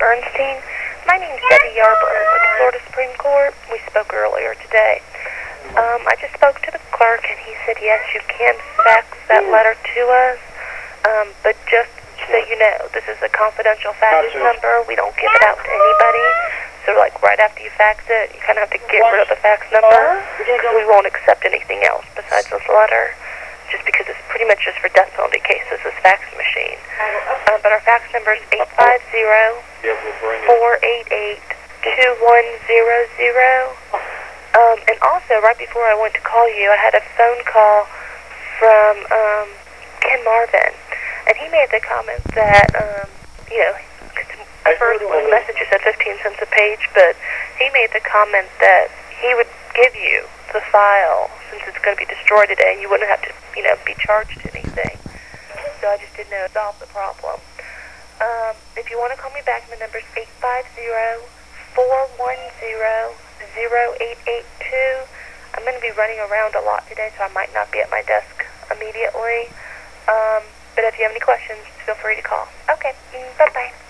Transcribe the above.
Bernstein. My name's Debbie Yarborough with the Florida Supreme Court. We spoke earlier today. I just spoke to the clerk, and he said, yes, you can fax that letter to us, but just so you know, this is a confidential fax number. We don't give it out to anybody. So, like, right after you fax it, you kind of have to get rid of the fax number, because we won't accept anything else besides this letter, just because it's pretty much just for death penalty cases, this fax machine. But our fax number is 850-488-2100. And also, right before I went to call you, I had a phone call from Ken Marvin, and he made the comment that, at first when the messenger said 15 cents a page, but he made the comment that he would give you the file since it's going to be destroyed today, and you wouldn't have to, be charged anything. So I just didn't know it solved the problem. If you want to call me back, my number is 850-410-0882. I'm going to be running around a lot today, so I might not be at my desk immediately. But if you have any questions, feel free to call. Okay, bye-bye.